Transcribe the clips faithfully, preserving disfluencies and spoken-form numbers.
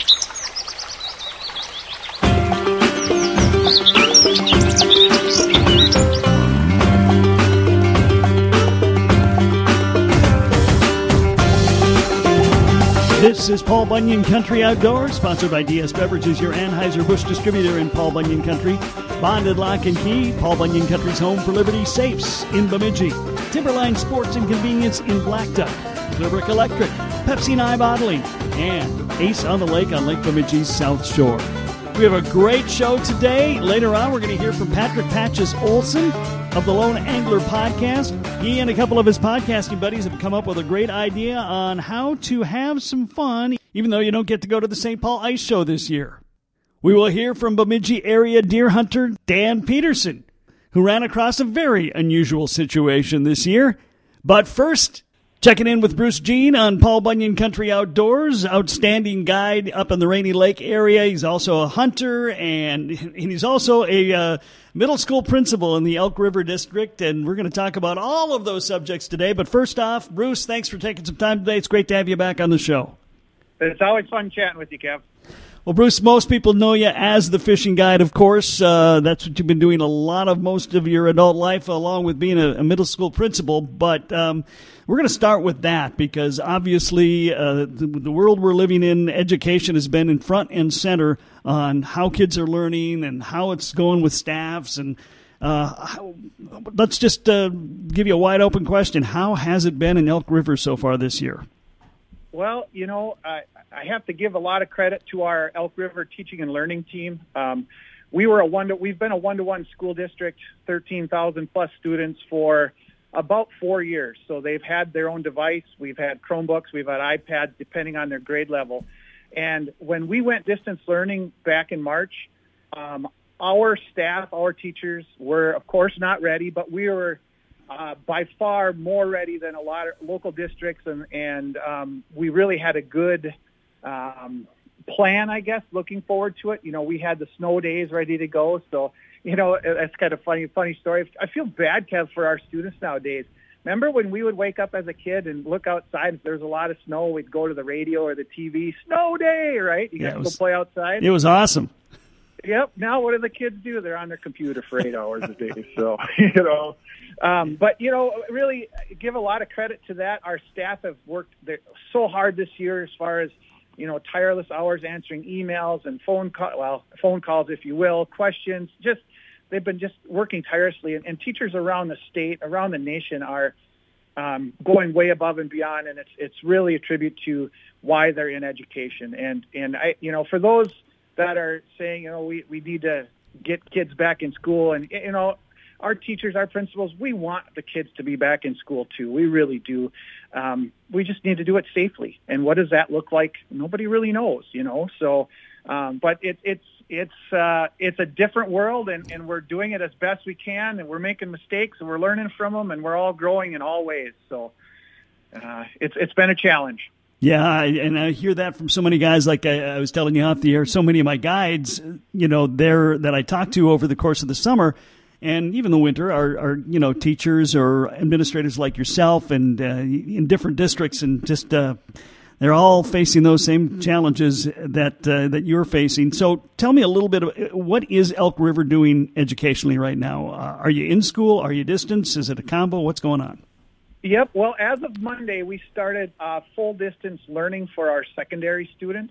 This is Paul Bunyan Country Outdoors, sponsored by D S Beverages, your Anheuser-Busch distributor in Paul Bunyan Country. Bonded Lock and Key, Paul Bunyan Country's home for Liberty Safes in Bemidji. Timberline Sports and Convenience in Black Duck. Clearbrook Electric, Pepsi and I Bottling, and Ace on the Lake on Lake Bemidji's South Shore. We have a great show today. Later on, we're going to hear from Patrick Patches Olson of the Lone Angler Podcast. He and a couple of his podcasting buddies have come up with a great idea on how to have some fun, even though you don't get to go to the Saint Paul Ice Show this year. We will hear from Bemidji area deer hunter Dan Peterson, who ran across a very unusual situation this year. But first, checking in with Bruce Jean on Paul Bunyan Country Outdoors, outstanding guide up in the Rainy Lake area. He's also a hunter, and, and he's also a uh, middle school principal in the Elk River District, and we're going to talk about all of those subjects today. But first off, Bruce, thanks for taking some time today. It's great to have you back on the show. It's always fun chatting with you, Kev. Well, Bruce, most people know you as the fishing guide, of course. Uh, that's what you've been doing a lot of most of your adult life, along with being a, a middle school principal. But um, we're going to start with that because obviously uh, the, the world we're living in, education has been in front and center on how kids are learning and how it's going with staffs. And uh, how, let's just uh, give you a wide open question. How has it been in Elk River so far this year? Well, you know, I, I have to give a lot of credit to our Elk River teaching and learning team. Um, we were a one to, we've been a one-to-one school district, thirteen thousand plus students for about four years. So they've had their own device. We've had Chromebooks. We've had iPads, depending on their grade level. And when we went distance learning back in March, um, our staff, our teachers were, of course, not ready, but we were Uh, by far more ready than a lot of local districts, and, and um, we really had a good um, plan, I guess, looking forward to it. You know, we had the snow days ready to go, so, you know, that's kind of funny, funny story. I feel bad, Kev, for our students nowadays. Remember when we would wake up as a kid and look outside, if there's a lot of snow, we'd go to the radio or the T V, snow day, right? You yeah, guys was, go play outside. It was awesome. Yep. Now what do the kids do? They're on their computer for eight hours a day. So, you know, um, but, you know, really give a lot of credit to that. Our staff have worked so hard this year as far as, you know, tireless hours answering emails and phone call, well, phone calls, if you will, questions. Just they've been just working tirelessly. And, and teachers around the state, around the nation are um, going way above and beyond. And it's it's really a tribute to why they're in education. And, and I, you know, for those that are saying, you know, we, we need to get kids back in school. And, you know, our teachers, our principals, we want the kids to be back in school too. We really do. Um, we just need to do it safely. And what does that look like? Nobody really knows, you know. So, um, but it, it's it's uh, it's a different world, and, and we're doing it as best we can, and we're making mistakes, and we're learning from them, and we're all growing in all ways. So uh, it's it's been a challenge. Yeah, and I hear that from so many guys. Like I, I was telling you off the air, so many of my guides, you know, they're that I talk to over the course of the summer and even the winter are, are you know, teachers or administrators like yourself and uh, in different districts, and just uh, they're all facing those same challenges that uh, that you're facing. So tell me a little bit of what is Elk River doing educationally right now? Uh, are you in school? Are you distance? Is it a combo? What's going on? Yep. Well, as of Monday, we started uh, full distance learning for our secondary students.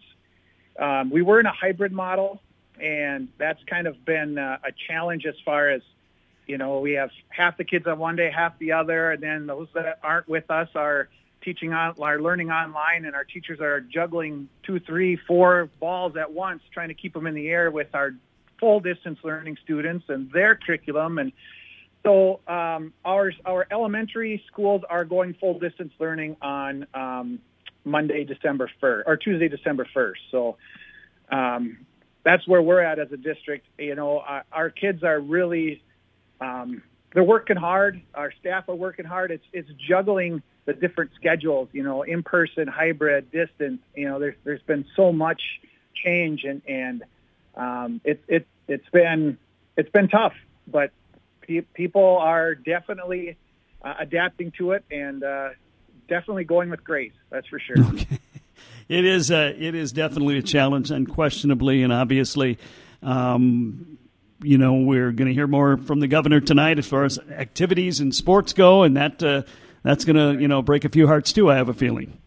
Um, we were in a hybrid model, and that's kind of been uh, a challenge as far as, you know, we have half the kids on one day, half the other, and then those that aren't with us are teaching on, are learning online, and our teachers are juggling two, three, four balls at once, trying to keep them in the air with our full distance learning students and their curriculum. And So um, our our elementary schools are going full distance learning on um, Monday, December first, or Tuesday, December first. So um, that's where we're at as a district. You know, our, our kids are really um, they're working hard. Our staff are working hard. It's it's juggling the different schedules. You know, in person, hybrid, distance. You know, there's there's been so much change, and and um, it's it it's been it's been tough, but people are definitely uh, adapting to it and uh, definitely going with grace. That's for sure. Okay. It is a, it is definitely a challenge, unquestionably, and obviously, um, you know, we're going to hear more from the governor tonight as far as activities and sports go, and that uh, that's going to, you know, break a few hearts too, I have a feeling.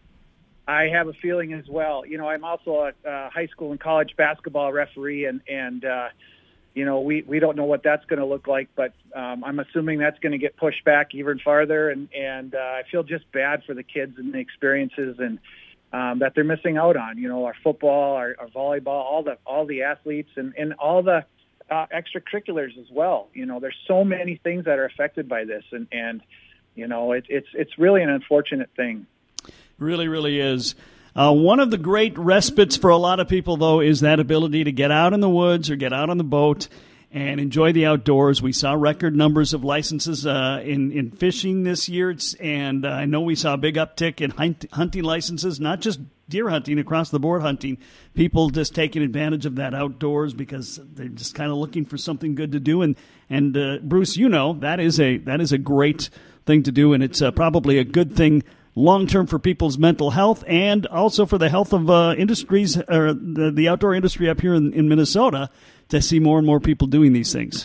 I have a feeling as well. You know, I'm also a uh, high school and college basketball referee, and, and uh, you know, we, we don't know what that's going to look like, but um, I'm assuming that's going to get pushed back even farther, and, and uh, I feel just bad for the kids and the experiences and um, that they're missing out on. You know, our football, our, our volleyball, all the all the athletes, and, and all the uh, extracurriculars as well. You know, there's so many things that are affected by this, and, and you know, it, it's it's really an unfortunate thing. Really, really is. Uh, one of the great respites for a lot of people, though, is that ability to get out in the woods or get out on the boat and enjoy the outdoors. We saw record numbers of licenses uh, in, in fishing this year, it's, and uh, I know we saw a big uptick in hunt, hunting licenses, not just deer hunting, across the board hunting. People just taking advantage of that outdoors because they're just kind of looking for something good to do. And, and uh, Bruce, you know, that is a that is a great thing to do, and it's uh, probably a good thing long-term for people's mental health and also for the health of uh, industries, or the, the outdoor industry up here in, in Minnesota, to see more and more people doing these things.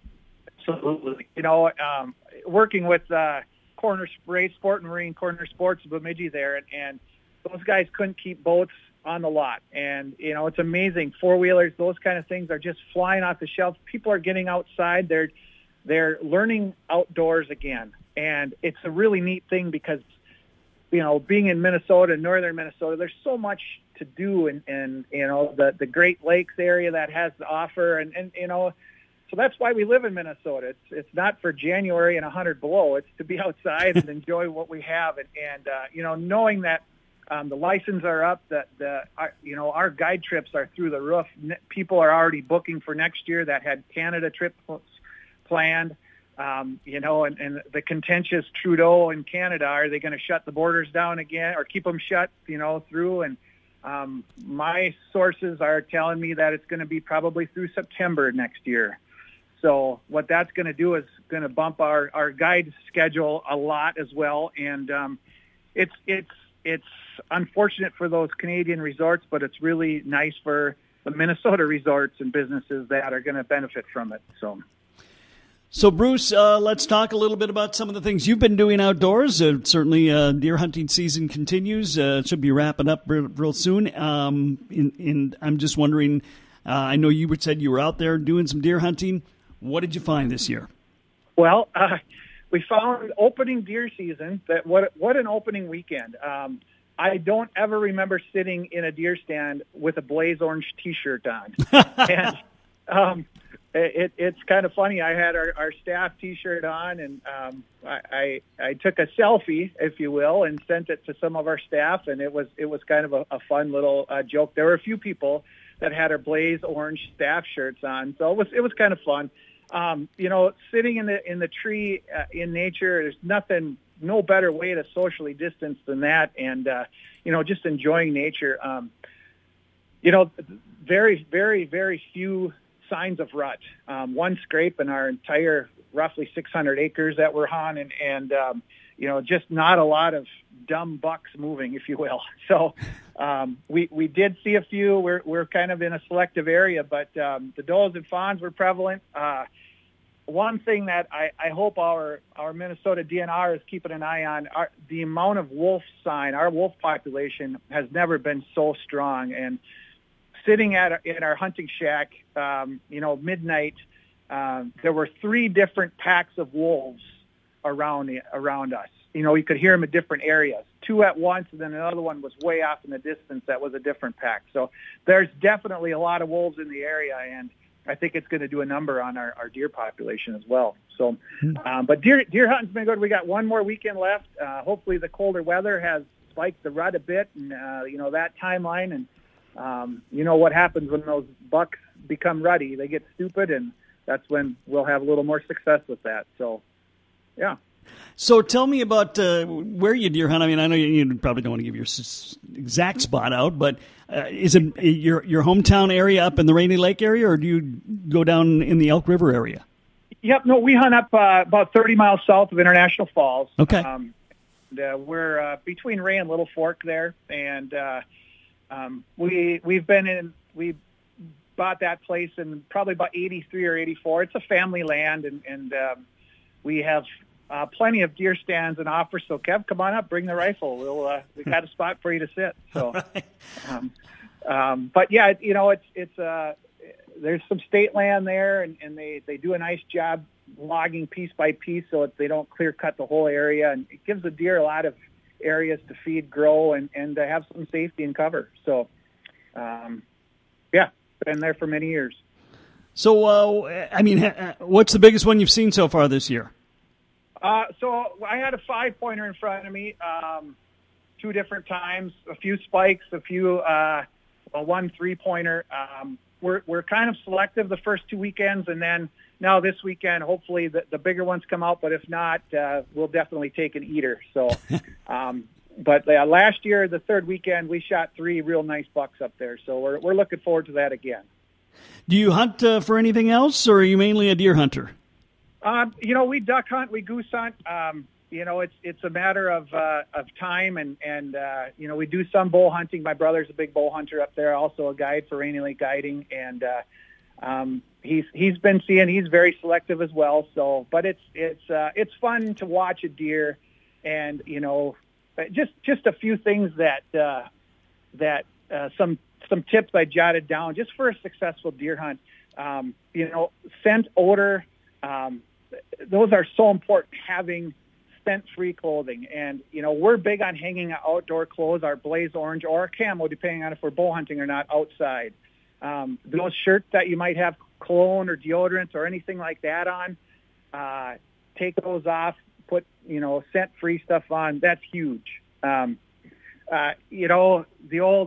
Absolutely. You know, um, working with uh, Corner Ray Sport and Marine Corner Sports in Bemidji there, and, and those guys couldn't keep boats on the lot. And, you know, it's amazing. Four-wheelers, those kind of things are just flying off the shelf. People are getting outside. They're, they're learning outdoors again. And it's a really neat thing because, you know, being in Minnesota, northern Minnesota, there's so much to do, and, and you know, the, the Great Lakes area that has to offer, and, and, you know, so that's why we live in Minnesota. It's it's not for January and one hundred below. It's to be outside and enjoy what we have, and, and uh, you know, knowing that um, the licenses are up, that the our, you know, our guide trips are through the roof. People are already booking for next year that had Canada trips planned. Um, you know, and, and the contentious Trudeau in Canada, are they going to shut the borders down again or keep them shut, you know, through? And um, my sources are telling me that it's going to be probably through September next year. So what that's going to do is going to bump our, our guide schedule a lot as well. And um, it's, it's, it's unfortunate for those Canadian resorts, but it's really nice for the Minnesota resorts and businesses that are going to benefit from it. So. So, Bruce, uh, let's talk a little bit about some of the things you've been doing outdoors. Uh, certainly, uh, deer hunting season continues. Uh, it should be wrapping up real, real soon. Um, in, in, I'm just wondering, uh, I know you said you were out there doing some deer hunting. What did you find this year? Well, uh, we found opening deer season. That what what an opening weekend. Um, I don't ever remember sitting in a deer stand with a Blaze Orange T-shirt on. and um It, it's kind of funny. I had our, our staff T-shirt on, and um, I, I I took a selfie, if you will, and sent it to some of our staff, and it was it was kind of a, a fun little uh, joke. There were a few people that had our Blaze Orange staff shirts on, so it was it was kind of fun. Um, you know, sitting in the in the tree uh, in nature, there's nothing, no better way to socially distance than that, and uh, you know, just enjoying nature. Um, you know, very very very few signs of rut. Um, one scrape in our entire roughly six hundred acres that we're on, and, and um, you know, just not a lot of dumb bucks moving, if you will. So um, we we did see a few. We're we're kind of in a selective area, but um, the does and fawns were prevalent. Uh, one thing that I, I hope our our Minnesota D N R is keeping an eye on, our, the amount of wolf sign. Our wolf population has never been so strong, and sitting at in our hunting shack, um, you know, midnight, uh, there were three different packs of wolves around around us. You know, you could hear them in different areas, two at once, and then another one was way off in the distance. That was a different pack. So there's definitely a lot of wolves in the area, and I think it's going to do a number on our, our deer population as well. So, um, but deer deer hunting's been good. We got one more weekend left. Uh, hopefully, the colder weather has spiked the rut a bit, and uh, you know, that timeline and. Um, you know what happens when those bucks become ruddy? They get stupid, and that's when we'll have a little more success with that. So, yeah. So tell me about uh, where you deer hunt. I mean, I know you, you probably don't want to give your s- exact spot out, but uh, is it your your hometown area up in the Rainy Lake area, or do you go down in the Elk River area? Yep. No, we hunt up uh, about thirty miles south of International Falls. Okay. Um, and, uh, we're uh, between Ray and Little Fork there, and uh, um, we we've been in we bought that place in probably about eighty-three or eighty-four. It's a family land, and and um, we have uh, plenty of deer stands and offers. So Kev, come on up, bring the rifle. We'll uh, we got a spot for you to sit. So, right. um, um, but yeah, you know, it's it's uh, there's some state land there, and, and they they do a nice job logging piece by piece, so they don't clear cut the whole area, and it gives the deer a lot of areas to feed, grow, and and to have some safety and cover. So, um, yeah, been there for many years. So, uh, I mean, what's the biggest one you've seen so far this year? Uh, so I had a five pointer in front of me, um, two different times, a few spikes, a few, uh, well, one three pointer. Um, we're, we're kind of selective the first two weekends. And then now this weekend, hopefully the, the bigger ones come out, but if not, uh, we'll definitely take an eater. So, um, but uh, last year, the third weekend, we shot three real nice bucks up there. So we're, we're looking forward to that again. Do you hunt uh, for anything else, or are you mainly a deer hunter? Um, you know, we duck hunt, we goose hunt. Um, you know, it's it's a matter of uh, of time, and and uh, you know, we do some bow hunting. My brother's a big bow hunter up there, also a guide for Rainy Lake Guiding, and uh, um, he's he's been seeing. He's very selective as well. So, but it's it's uh, it's fun to watch a deer, and you know, just just a few things that uh, that uh, some some tips I jotted down just for a successful deer hunt. Um, you know, scent, odor. Um, those are so important, having scent-free clothing. And, you know, we're big on hanging outdoor clothes, our blaze orange or our camo, depending on if we're bow hunting or not, outside. Um, those shirts that you might have cologne or deodorant or anything like that on, uh, take those off, put, you know, scent-free stuff on. That's huge. Um, uh, you know, the old,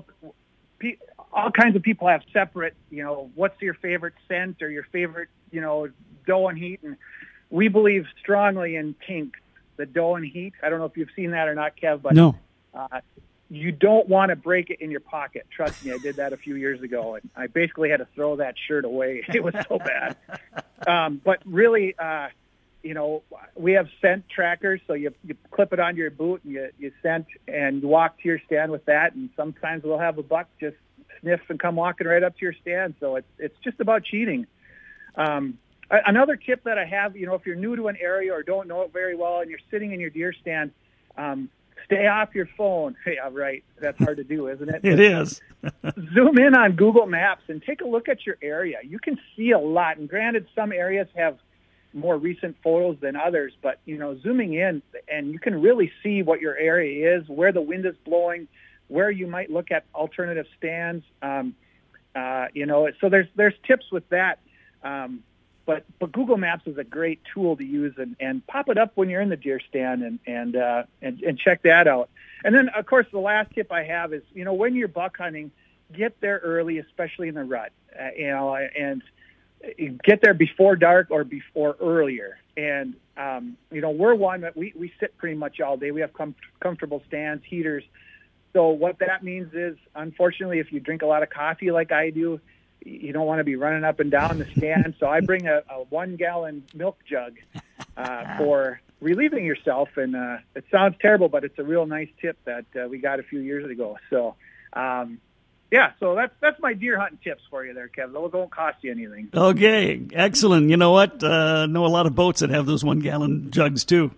all kinds of people have separate, you know, what's your favorite scent or your favorite, you know, doe and heat, and we believe strongly in pink, the doe and heat. I don't know if you've seen that or not, Kev, but no. uh, you don't want to break it in your pocket. Trust me, I did that a few years ago, and I basically had to throw that shirt away. It was so bad. Um, but really, uh, you know, we have scent trackers, so you, you clip it onto your boot, and you, you scent, and you walk to your stand with that, and sometimes we'll have a buck just sniff and come walking right up to your stand, so it's, it's just about cheating. Um, Another tip that I have, you know, if you're new to an area or don't know it very well and you're sitting in your deer stand, um, stay off your phone. Yeah, right. That's hard to do, isn't it? It is. Zoom in on Google Maps and take a look at your area. You can see a lot. And granted, some areas have more recent photos than others, but, you know, zooming in and you can really see what your area is, where the wind is blowing, where you might look at alternative stands. Um, uh, you know, so there's there's tips with that. Um, But but Google Maps is a great tool to use, and, and pop it up when you're in the deer stand and and, uh, and and check that out. And then, of course, the last tip I have is, you know, when you're buck hunting, get there early, especially in the rut, uh, you know, and get there before dark or before earlier. And, um, you know, we're one that we, we sit pretty much all day. We have com- comfortable stands, heaters. So what that means is, unfortunately, if you drink a lot of coffee like I do, you don't want to be running up and down the stand. So I bring a, a one-gallon milk jug uh, for relieving yourself. And uh, it sounds terrible, but it's a real nice tip that uh, we got a few years ago. So, um, yeah, so that's that's my deer hunting tips for you there, Kevin. Those won't cost you anything. Okay, excellent. You know what? Uh, know a lot of boats that have those one-gallon jugs, too.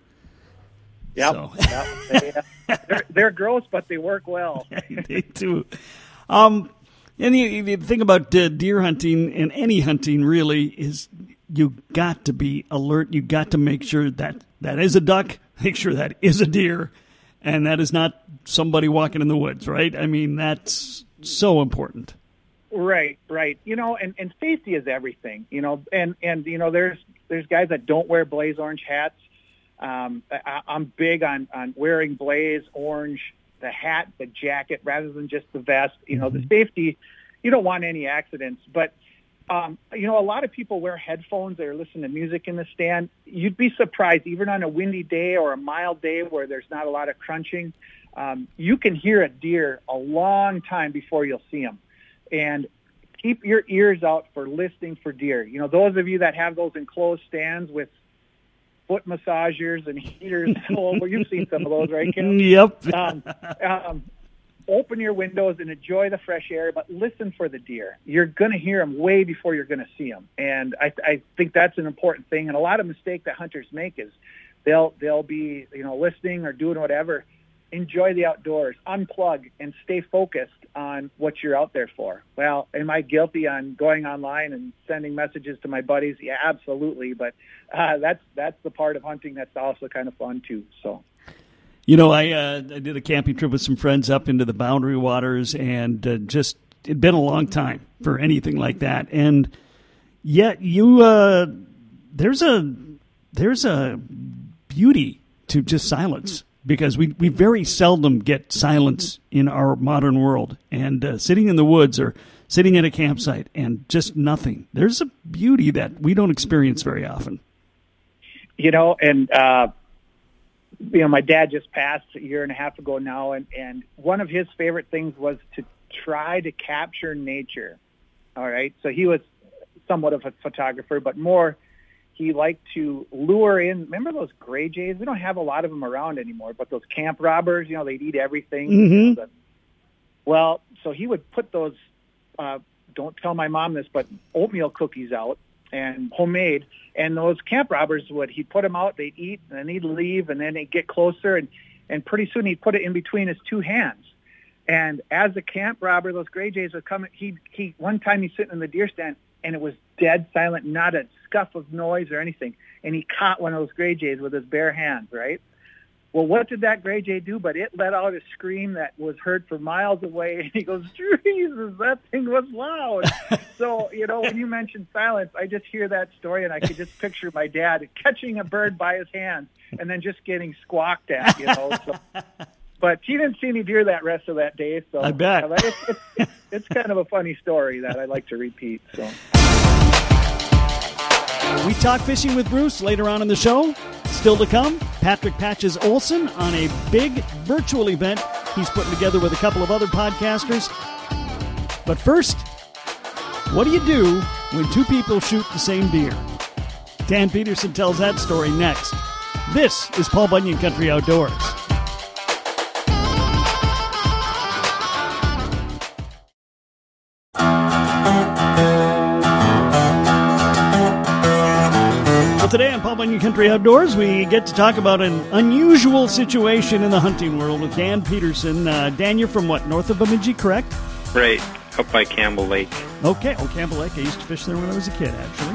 Yep. So. yep. They, uh, they're, they're gross, but they work well. They do. Um And the, the thing about uh, deer hunting and any hunting really is you got to be alert. You got to make sure that that is a duck, make sure that is a deer, and that is not somebody walking in the woods, right? I mean, that's so important. Right, right. You know, and, and safety is everything, you know, and, and, you know, there's, there's guys that don't wear blaze orange hats. Um, I, I'm big on, on wearing blaze orange, the hat, the jacket, rather than just the vest. You know, the safety, you don't want any accidents. But, um, you know, a lot of people wear headphones. They're listening to music in the stand. You'd be surprised, even on a windy day or a mild day where there's not a lot of crunching, um, you can hear a deer a long time before you'll see them. And keep your ears out for listening for deer. You know, those of you that have those enclosed stands with foot massagers and heaters all over, you've seen some of those, right, Kim? Yep. um, um, open your windows and enjoy the fresh air, but listen for the deer. You're going to hear them way before you're going to see them. And I, I think that's an important thing. And a lot of mistake that hunters make is they'll, they'll be, you know, listening or doing whatever. Enjoy the outdoors, unplug, and stay focused on what you're out there for. Well, am I guilty on going online and sending messages to my buddies? Yeah, absolutely. But uh, that's that's the part of hunting that's also kind of fun too. So, you know, I uh, I did a camping trip with some friends up into the Boundary Waters, and uh, just it'd been a long time for anything like that. And yet, you uh, there's a there's a beauty to just silence. Because we, we very seldom get silence in our modern world. And uh, sitting in the woods or sitting at a campsite and just nothing. There's a beauty that we don't experience very often. You know, and, uh, you know, my dad just passed a year and a half ago now, and, and one of his favorite things was to try to capture nature. All right? So he was somewhat of a photographer, but more... he liked to lure in, remember those gray jays? We don't have a lot of them around anymore, but those camp robbers, you know, they'd eat everything. Mm-hmm. You know, the, well, so he would put those, uh, don't tell my mom this, but oatmeal cookies out and homemade. And those camp robbers would, he'd put them out, they'd eat, and then he'd leave, and then they'd get closer, and, and pretty soon he'd put it in between his two hands. And as the camp robber, those gray jays would come, he, he, one time he's sitting in the deer stand, and it was dead silent, not a scuff of noise or anything. And he caught one of those gray jays with his bare hands, right? Well, what did that gray jay do? But it let out a scream that was heard for miles away. And he goes, Jesus, that thing was loud. So, you know, when you mentioned silence, I just hear that story, and I could just picture my dad catching a bird by his hands and then just getting squawked at, you know. So, but he didn't see any deer that rest of that day. So I bet. Uh, it's, it's, it's, it's kind of a funny story that I like to repeat. So. We talk fishing with Bruce later on in the show. Still to come, Patrick Patches Olson on a big virtual event he's putting together with a couple of other podcasters. But first, what do you do when two people shoot the same deer? Dan Peterson tells that story next. This is Paul Bunyan Country Outdoors. Today on Paul Bunyan Country Outdoors, we get to talk about an unusual situation in the hunting world with Dan Peterson. Uh, Dan, you're from what, north of Bemidji, correct? Right, up by Campbell Lake. Okay, oh, Campbell Lake. I used to fish there when I was a kid, actually.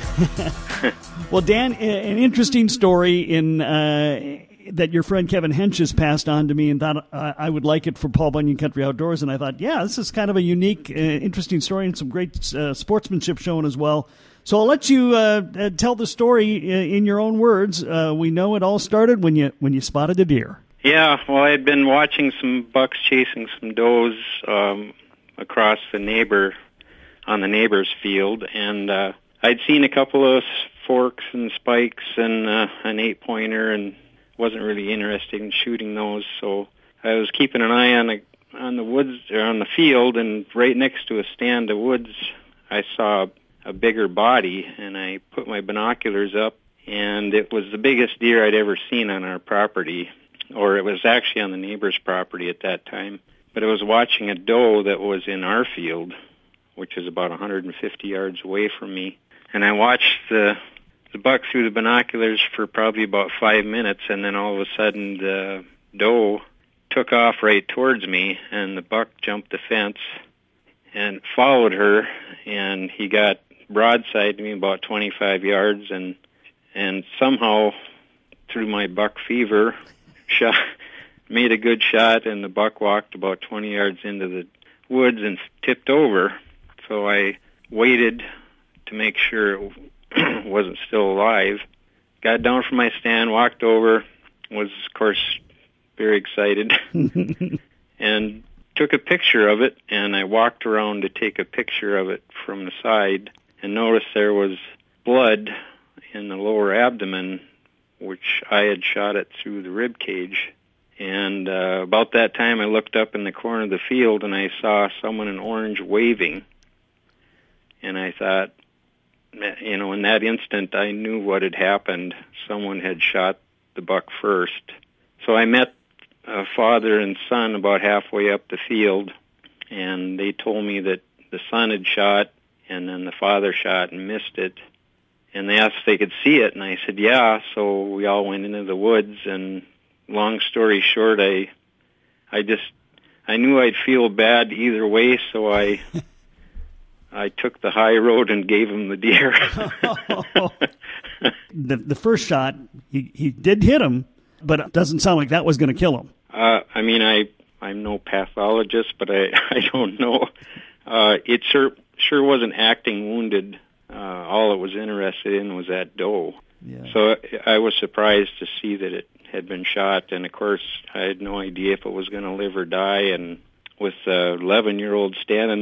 Ah. Well, Dan, an interesting story in uh, that your friend Kevin Hench has passed on to me, and thought uh, I would like it for Paul Bunyan Country Outdoors, and I thought, yeah, this is kind of a unique, uh, interesting story, and some great uh, sportsmanship shown as well. So I'll let you uh, uh, tell the story in your own words. Uh, we know it all started when you when you spotted a deer. Yeah, well, I had been watching some bucks chasing some does um, across the neighbor on the neighbor's field, and uh, I'd seen a couple of forks and spikes and uh, an eight pointer, and wasn't really interested in shooting those. So I was keeping an eye on the on the woods or on the field, and right next to a stand of woods, I saw a bigger body, and I put my binoculars up, and it was the biggest deer I'd ever seen on our property, or it was actually on the neighbor's property at that time. But I was watching a doe that was in our field, which is about one hundred fifty yards away from me, and I watched the the buck through the binoculars for probably about five minutes, and then all of a sudden the doe took off right towards me, and the buck jumped the fence and followed her, and he got broadside to me about twenty-five yards, and and somehow through my buck fever shot made a good shot, and the buck walked about twenty yards into the woods and tipped over. So I waited to make sure it wasn't still alive, got down from my stand, walked over, was of course very excited and took a picture of it, and I walked around to take a picture of it from the side and noticed there was blood in the lower abdomen, which I had shot it through the rib cage. And uh, about that time, I looked up in the corner of the field, and I saw someone in orange waving. And I thought, you know, in that instant, I knew what had happened. Someone had shot the buck first. So I met a father and son about halfway up the field, and they told me that the son had shot, and then the father shot and missed it. And they asked if they could see it, and I said, yeah. So we all went into the woods, and long story short, I, I just, I knew I'd feel bad either way, so I, I took the high road and gave him the deer. the the first shot, he he did hit him, but it doesn't sound like that was going to kill him. Uh, I mean, I I'm no pathologist, but I I don't know. Uh, it sure sure wasn't acting wounded. Uh, all it was interested in was that doe. Yeah. So I was surprised to see that it had been shot, and of course I had no idea if it was going to live or die. And with the eleven-year-old standing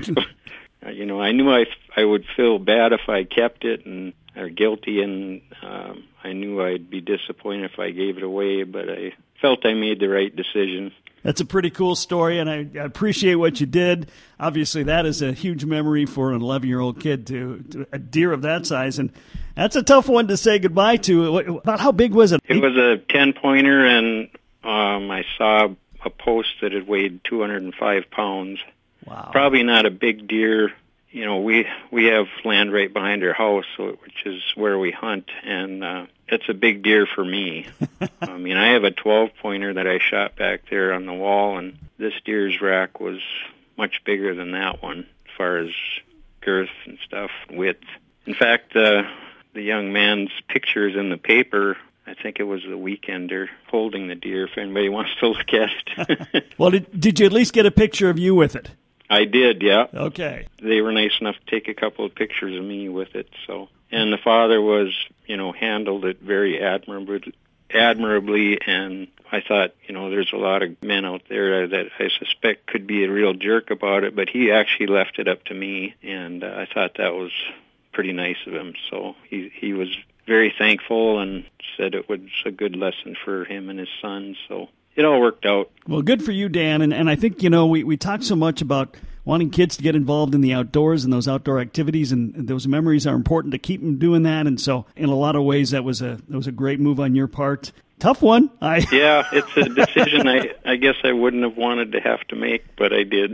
there, you know, I knew I I would feel bad if I kept it and or guilty, and um, I knew I'd be disappointed if I gave it away. But I felt I made the right decision. That's a pretty cool story, and I, I appreciate what you did. Obviously, that is a huge memory for an eleven-year-old kid, to, to a deer of that size, and that's a tough one to say goodbye to. About how big was it? It was a ten-pointer, and um, I saw a post that had weighed two hundred five pounds. Wow. Probably not a big deer. You know, we we have land right behind our house, so, which is where we hunt, and uh, it's a big deer for me. I mean, I have a twelve-pointer that I shot back there on the wall, and this deer's rack was much bigger than that one as far as girth and stuff, width. In fact, uh, the young man's picture is in the paper. I think it was the Weekender holding the deer, if anybody wants to look at it. Well, did, did you at least get a picture of you with it? I did, yeah. Okay. They were nice enough to take a couple of pictures of me with it. So, and the father was, you know, handled it very admirably, admirably. And I thought, you know, there's a lot of men out there that I suspect could be a real jerk about it, but he actually left it up to me, and uh, I thought that was pretty nice of him. So he he was very thankful and said it was a good lesson for him and his son. So it all worked out. Well, good for you, Dan. And, and I think, you know, we, we talk so much about wanting kids to get involved in the outdoors and those outdoor activities, and those memories are important to keep them doing that. And so in a lot of ways, that was a that was a great move on your part. Tough one. I Yeah, it's a decision I, I guess I wouldn't have wanted to have to make, but I did.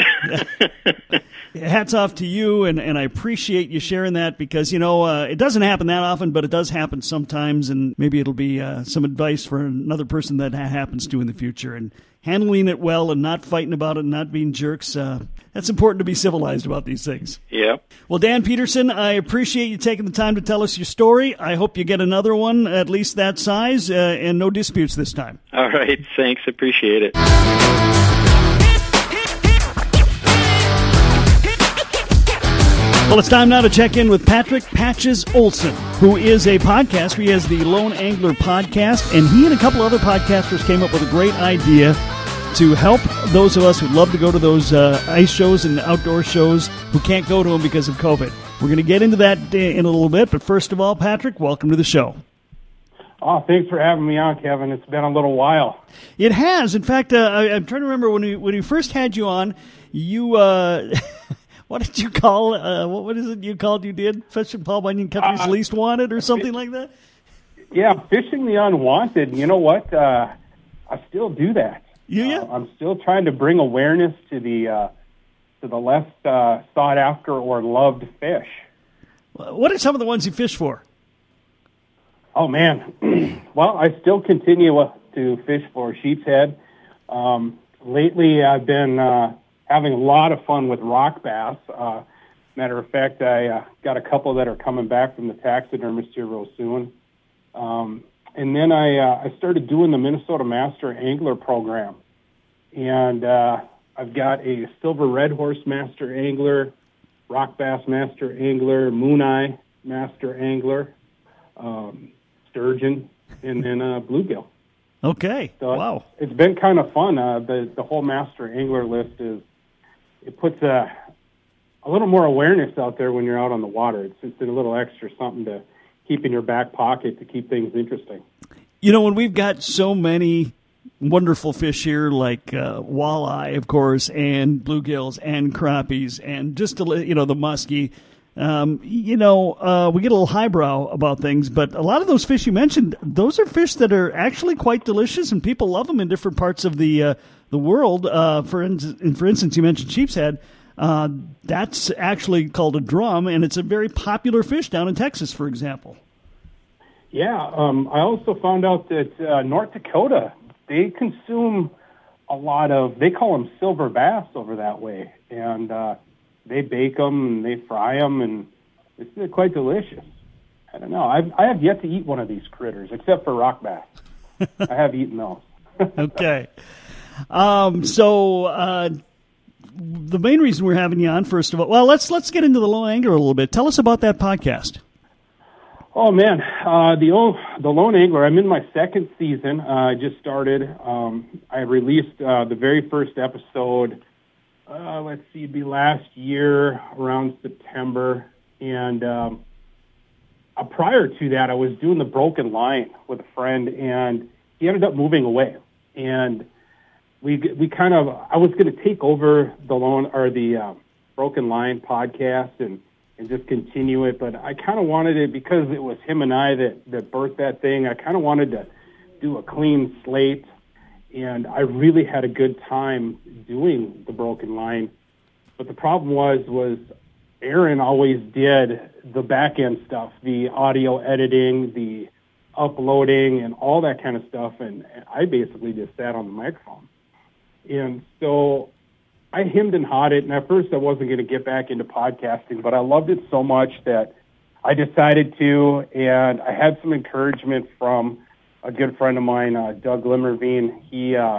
Hats off to you, and, and I appreciate you sharing that, because, you know, uh, it doesn't happen that often, but it does happen sometimes, and maybe it'll be uh, some advice for another person that ha- happens to in the future. And handling it well and not fighting about it and not being jerks, uh, that's important to be civilized about these things. Yeah. Well, Dan Peterson, I appreciate you taking the time to tell us your story. I hope you get another one, at least that size, uh, and no disputes this time. All right. Thanks. Appreciate it. Well, it's time now to check in with Patrick Patches Olson, who is a podcaster. He has the Lone Angler podcast, and he and a couple other podcasters came up with a great idea to help those of us who love to go to those uh, ice shows and outdoor shows who can't go to them because of COVID. We're going to get into that in a little bit, but first of all, Patrick, welcome to the show. Oh, thanks for having me on, Kevin. It's been a little while. It has. In fact, uh, I, I'm trying to remember when we when we first had you on, you... Uh, What did you call, uh, what, what is it you called you did? Fishing Paul Bunyan Country's uh, Least Wanted or something like that? Yeah, Fishing the Unwanted. You know what? Uh, I still do that. You, yeah? Uh, I'm still trying to bring awareness to the uh, to the less uh, sought after or loved fish. What are some of the ones you fish for? Oh, man. Well, I still continue to fish for sheep's head. Um, lately, I've been... Uh, having a lot of fun with rock bass. Uh, matter of fact, I uh, got a couple that are coming back from the taxidermist here real soon. Um, and then I uh, I started doing the Minnesota Master Angler program. And uh, I've got a Silver Red Horse Master Angler, Rock Bass Master Angler, Moon Eye Master Angler, um, Sturgeon, and then uh, Bluegill. Okay, so wow. It's been kind of fun. Uh, the, the whole Master Angler list is, it puts a, a little more awareness out there when you're out on the water. It's just a little extra something to keep in your back pocket to keep things interesting. You know, when we've got so many wonderful fish here, like uh, walleye, of course, and bluegills and crappies, and just, to, you know, the muskie, Um, you know, uh, we get a little highbrow about things, but a lot of those fish you mentioned, those are fish that are actually quite delicious, and people love them in different parts of the uh, the world. Uh, for, in, for instance, you mentioned sheep's head. Uh, that's actually called a drum, and it's a very popular fish down in Texas, for example. Yeah, um, I also found out that uh, North Dakota, they consume a lot of, they call them silver bass over that way, and uh, they bake them and they fry them, and it's they're quite delicious. I don't know. I've, I have yet to eat one of these critters, except for rock bass. I have eaten those. Okay. Um, so uh, the main reason we're having you on, first of all, well, let's let's get into the Lone Angler a little bit. Tell us about that podcast. Oh, man, uh, the old, the Lone Angler, I'm in my second season. Uh, I just started. Um, I released uh, the very first episode, uh, let's see, it'd be last year around September. And um, uh, prior to that, I was doing the Broken Line with a friend, and he ended up moving away. And we we kind of, I was going to take over the Lone, or the uh, Broken Line podcast and and just continue it. But I kind of wanted it, because it was him and I that, that birthed that thing, I kind of wanted to do a clean slate, and I really had a good time doing the Broken Line. But the problem was, was Aaron always did the back-end stuff, the audio editing, the uploading, and all that kind of stuff, and I basically just sat on the microphone. And so I hemmed and hawed it, and at first I wasn't going to get back into podcasting, but I loved it so much that I decided to, and I had some encouragement from a good friend of mine, uh, Doug Limmerveen. He uh,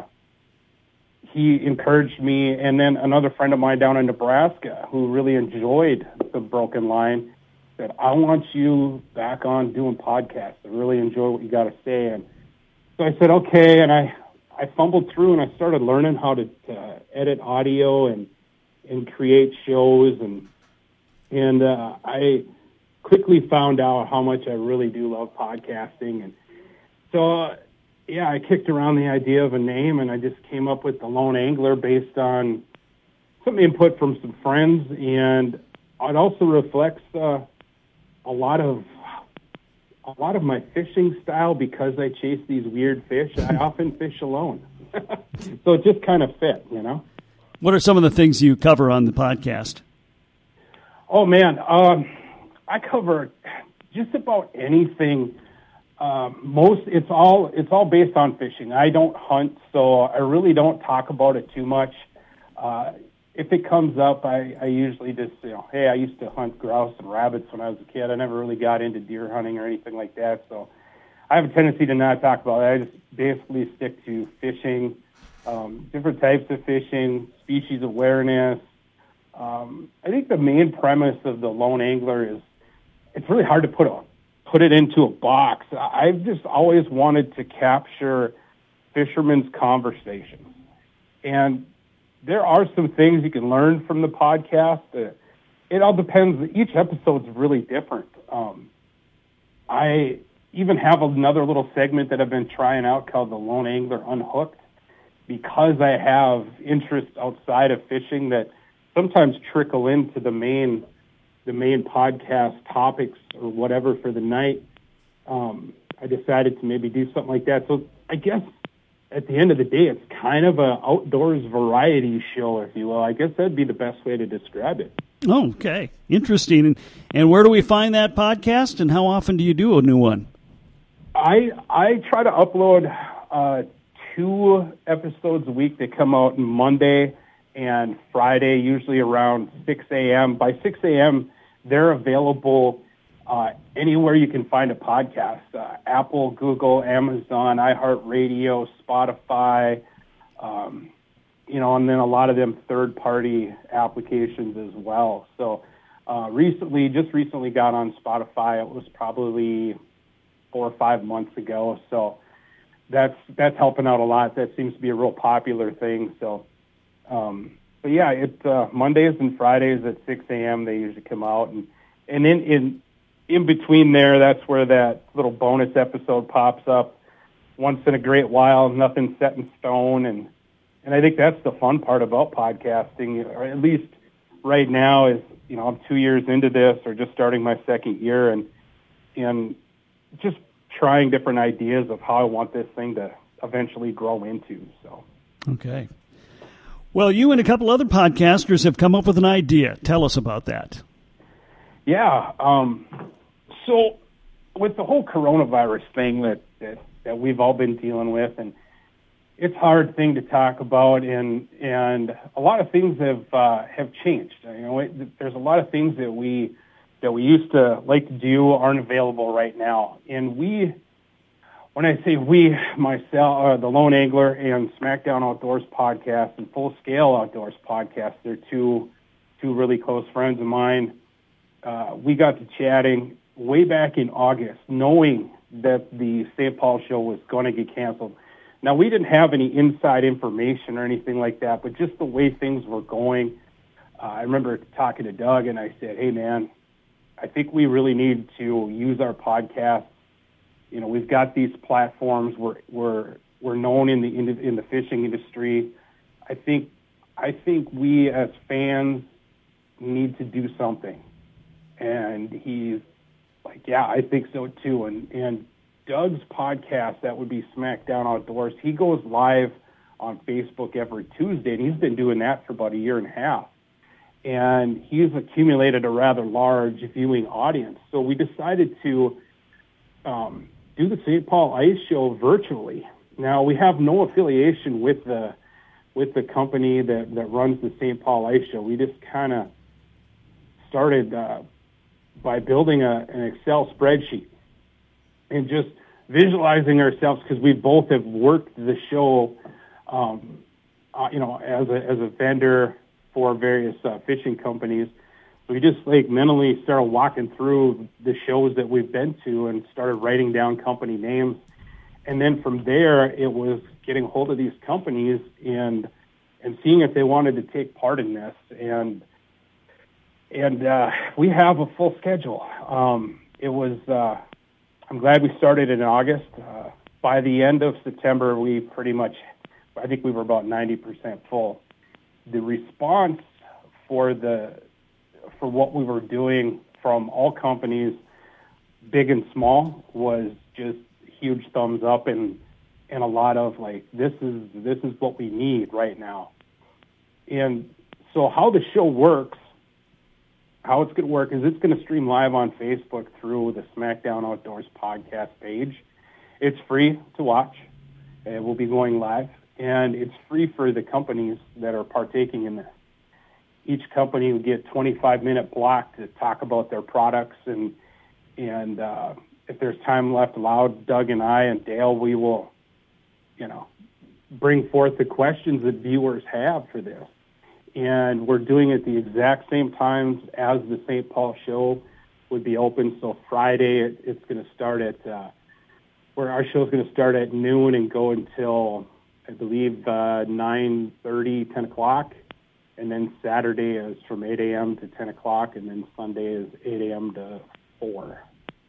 he encouraged me, and then another friend of mine down in Nebraska who really enjoyed the Broken Line said, I want you back on doing podcasts. I really enjoy what you got to say. And so I said, okay, and I I fumbled through and I started learning how to, to edit audio and and create shows, and and uh, I quickly found out how much I really do love podcasting. And so, uh, yeah, I kicked around the idea of a name, and I just came up with the Lone Angler based on some input from some friends, and it also reflects uh, a lot of a lot of my fishing style, because I chase these weird fish. I often fish alone. So it just kind of fit, you know? What are some of the things you cover on the podcast? Oh, man. Um, I cover just about anything. Um, most, it's all, it's all based on fishing. I don't hunt, so I really don't talk about it too much. Uh, if it comes up, I, I usually just, you know, hey, I used to hunt grouse and rabbits when I was a kid. I never really got into deer hunting or anything like that, so I have a tendency to not talk about it. I just basically stick to fishing, um, different types of fishing, species awareness. Um, I think the main premise of the Lone Angler is it's really hard to put a, put it into a box. I've just always wanted to capture fishermen's conversations, and there are some things you can learn from the podcast. Uh, it all depends. Each episode's really different. Um, I even have another little segment that I've been trying out called the Lone Angler Unhooked, because I have interests outside of fishing that sometimes trickle into the main the main podcast topics or whatever for the night. Um, I decided to maybe do something like that. So I guess at the end of the day, it's kind of an outdoors variety show, if you will. I guess that'd be the best way to describe it. Oh, okay. Interesting. And, and where do we find that podcast, and how often do you do a new one? I I try to upload uh, two episodes a week. They come out on Monday and Friday, usually around six a.m. By six a.m., they're available uh, anywhere you can find a podcast. Uh, Apple, Google, Amazon, iHeartRadio, Spotify, um, you know, and then a lot of them third-party applications as well. So uh, recently, just recently got on Spotify. It was probably four or five months ago. So that's that's helping out a lot. That seems to be a real popular thing. So, um, but yeah, it's uh, Mondays and Fridays at six a.m. They usually come out, and and in in in between there, that's where that little bonus episode pops up once in a great while. Nothing set in stone, and and I think that's the fun part about podcasting, or at least right now, is you know, I'm two years into this, or just starting my second year, and and just trying different ideas of how I want this thing to eventually grow into. So, okay. Well, you and a couple other podcasters have come up with an idea. Tell us about that. Yeah. Um, so with the whole coronavirus thing that, that, that we've all been dealing with, and it's a hard thing to talk about, and and a lot of things have uh, have changed. You know, it, there's a lot of things that we that we used to like to do aren't available right now. And we, when I say we, myself, uh, the Lone Angler and SmackDown Outdoors podcast and Full Scale Outdoors podcast, they're two two really close friends of mine. Uh, we got to chatting way back in August, knowing that the Saint Paul show was going to get canceled. Now, we didn't have any inside information or anything like that, but just the way things were going, uh, I remember talking to Doug, and I said, hey, man, I think we really need to use our podcast. You know, we've got these platforms. We're we're we're known in the in the, in the fishing industry. I think I think we as fans need to do something. And he's like, yeah, I think so too. And and Doug's podcast, that would be SmackDown Outdoors, he goes live on Facebook every Tuesday, and he's been doing that for about a year and a half. And he's accumulated a rather large viewing audience. So we decided to um, do the Saint Paul Ice Show virtually. Now, we have no affiliation with the with the company that, that runs the Saint Paul Ice Show. We just kind of started uh, by building a, an Excel spreadsheet and just visualizing ourselves, because we both have worked the show, um, uh, you know, as a as a vendor for various uh, fishing companies. We just like mentally started walking through the shows that we've been to and started writing down company names. And then from there, it was getting a hold of these companies and and seeing if they wanted to take part in this. And and uh, we have a full schedule. Um, it was. Uh, I'm glad we started in August. Uh, by the end of September, we pretty much, I think we were about ninety percent full. The response for the for what we were doing from all companies, big and small, was just huge thumbs up, and and a lot of like, this is this is what we need right now. And so how the show works, how it's going to work is it's going to stream live on Facebook through the SmackDown Outdoors podcast page. It's free to watch. It will be going live, and it's free for the companies that are partaking in this. Each company will get twenty-five minute block to talk about their products, and and uh, if there's time left allowed, Doug and I and Dale, we will, you know, bring forth the questions that viewers have for this. And we're doing it the exact same times as the Saint Paul show would be open. So Friday, it, it's going to start at, uh, where our show is going to start at noon and go until, I believe, uh, nine thirty, ten o'clock. And then Saturday is from eight a.m. to ten o'clock. And then Sunday is eight a.m. to four.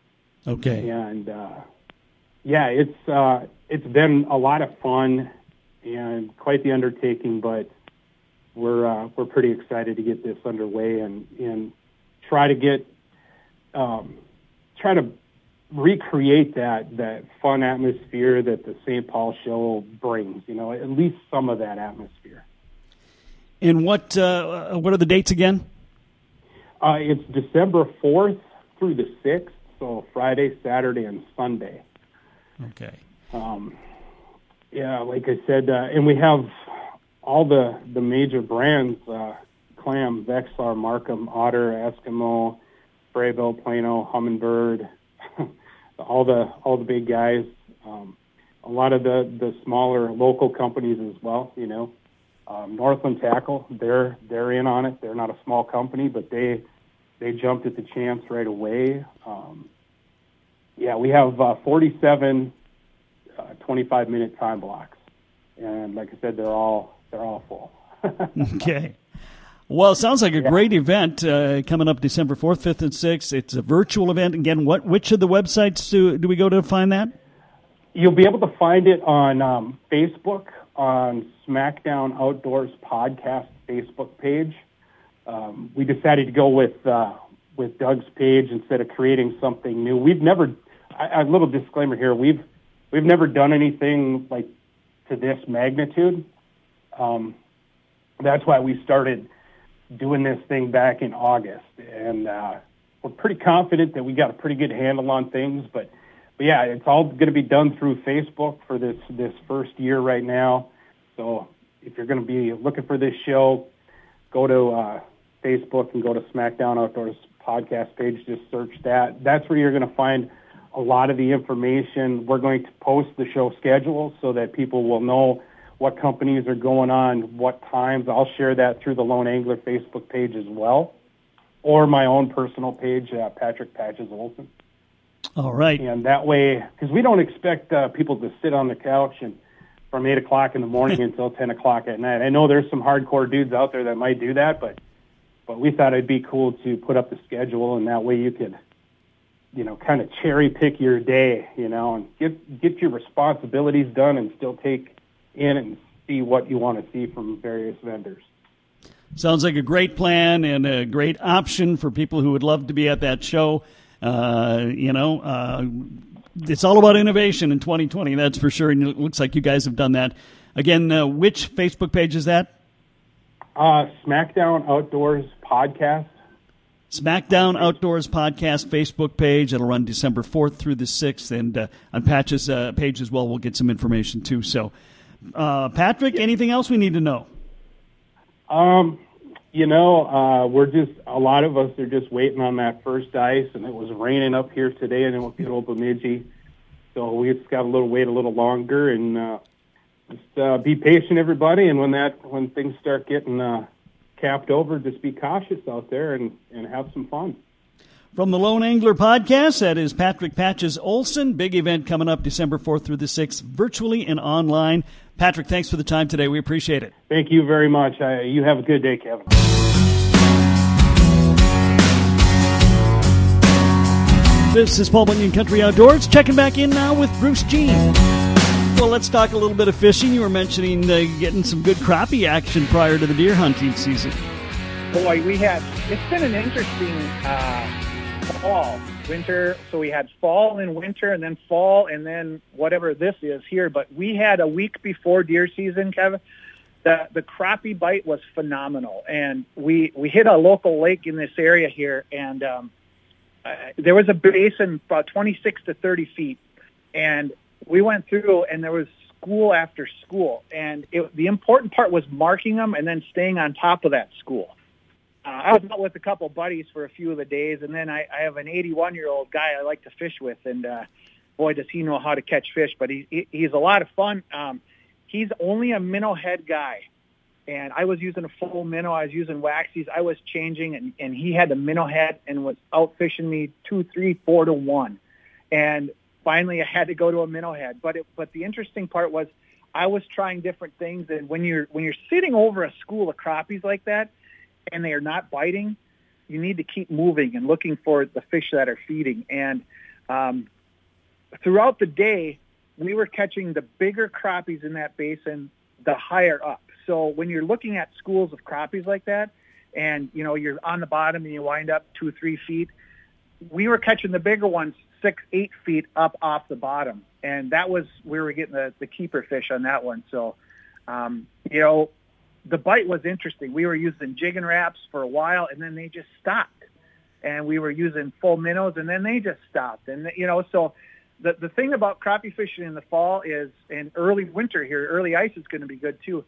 Okay. And, uh, yeah, it's uh, it's been a lot of fun and quite the undertaking, but We're uh, we're pretty excited to get this underway and, and try to get um, try to recreate that that fun atmosphere that the Saint Paul show brings. You know, at least some of that atmosphere. And what uh, what are the dates again? Uh, it's December fourth through the sixth, so Friday, Saturday, and Sunday. Okay. Um, yeah, like I said, uh, and we have all the, the major brands, uh, Clam, Vexlar, Markham, Otter, Eskimo, Brayville, Plano, Humminbird, all the all the big guys. Um, a lot of the, the smaller local companies as well, you know. Um, Northland Tackle, they're they're in on it. They're not a small company, but they they jumped at the chance right away. Um, yeah, we have uh, forty-seven uh, twenty-five minute time blocks, and like I said, they're all They're all full. Okay. Well, it sounds like a yeah. great event uh, coming up December fourth, fifth, and sixth. It's a virtual event. Again, what which of the websites do, do we go to find that? You'll be able to find it on um, Facebook, on SmackDown Outdoors Podcast Facebook page. um, we decided to go with uh, with Doug's page instead of creating something new. We've never, a little disclaimer here, we've we've never done anything like to this magnitude. Um, that's why we started doing this thing back in August, and uh, we're pretty confident that we got a pretty good handle on things. But, but yeah, it's all going to be done through Facebook for this this first year right now. So if you're going to be looking for this show, go to uh, Facebook and go to SmackDown Outdoors podcast page. Just search that. That's where you're going to find a lot of the information. We're going to post the show schedule so that people will know what companies are going on, what times. I'll share that through the Lone Angler Facebook page as well, or my own personal page, uh, Patrick Patches Olson. All right. And that way, because we don't expect uh, people to sit on the couch and from eight o'clock in the morning until ten o'clock at night. I know there's some hardcore dudes out there that might do that, but but we thought it'd be cool to put up the schedule, and that way you could, you know, kind of cherry pick your day, you know, and get get your responsibilities done and still take in and see what you want to see from various vendors. Sounds like a great plan and a great option for people who would love to be at that show. Uh, you know, uh, it's all about innovation in twenty twenty, that's for sure, and it looks like you guys have done that. Again, uh, which Facebook page is that? Uh, SmackDown Outdoors Podcast. SmackDown Outdoors Podcast Facebook page. It'll run December fourth through the sixth, and uh, on Patch's uh, page as well, we'll get some information too. So, uh, Patrick, anything else we need to know? Um, you know, uh, we're just, a lot of us are just waiting on that first ice, and it was raining up here today in Old Bemidji. So we just got a little wait a little longer, and uh, just uh, be patient, everybody. And when that, when things start getting uh, capped over, just be cautious out there and, and have some fun. From the Lone Angler Podcast, that is Patrick Patches Olson. Big event coming up December fourth through the sixth, virtually and online. Patrick, thanks for the time today. We appreciate it. Thank you very much. Uh, you have a good day, Kevin. This is Paul Bunyan Country Outdoors. Checking back in now with Bruce Jean. Well, let's talk a little bit of fishing. You were mentioning uh, getting some good crappie action prior to the deer hunting season. Boy, we had, it's been an interesting uh, fall, winter. So we had fall and winter, and then fall, and then whatever this is here. But we had a week before deer season, Kevin. The, the crappie bite was phenomenal. And we, we hit a local lake in this area here, and um, uh, there was a basin about twenty-six to thirty feet. And we went through, and there was school after school. And it, the important part was marking them and then staying on top of that school. Uh, I was out with a couple buddies for a few of the days, and then I, I have an eighty-one-year-old guy I like to fish with, and uh, boy, does he know how to catch fish. But he, he he's a lot of fun. Um, he's only a minnow head guy, and I was using a full minnow. I was using waxies. I was changing, and, and he had a minnow head and was out fishing me two, three, four to one. And finally, I had to go to a minnow head. But it, but the interesting part was I was trying different things, and when you're when you're sitting over a school of crappies like that, and they are not biting, you need to keep moving and looking for the fish that are feeding. And um, throughout the day, we were catching the bigger crappies in that basin, the higher up. So when you're looking at schools of crappies like that, and you know you're on the bottom and you wind up two, three feet, we were catching the bigger ones six, eight feet up off the bottom, and that was we were getting the, the keeper fish on that one. So, um, you know. The bite was interesting. We were using jigging wraps for a while, and then they just stopped. And we were using full minnows, and then they just stopped. And, you know, so the the thing about crappie fishing in the fall is, and early winter here, early ice is going to be good too.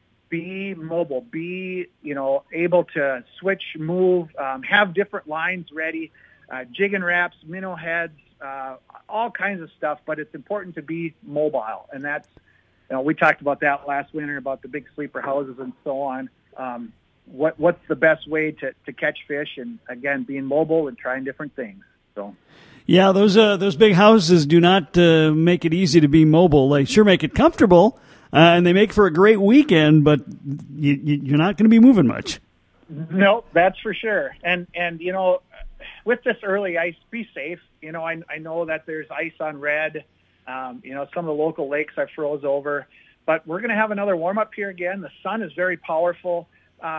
Be mobile. Be, you know, able to switch, move, um, have different lines ready, uh, jigging wraps, minnow heads, uh, all kinds of stuff. But it's important to be mobile, and that's, you know, we talked about that last winter, about the big sleeper houses and so on. Um, what what's the best way to, to catch fish? And again, being mobile and trying different things. So, yeah, those uh, those big houses do not uh, make it easy to be mobile. They sure make it comfortable, uh, and they make for a great weekend. But you, you, you're not going to be moving much. No, that's for sure. And and you know, with this early ice, be safe. You know, I I know that there's ice on red. Um, you know, some of the local lakes are froze over, but we're going to have another warm up here again. The sun is very powerful. Um,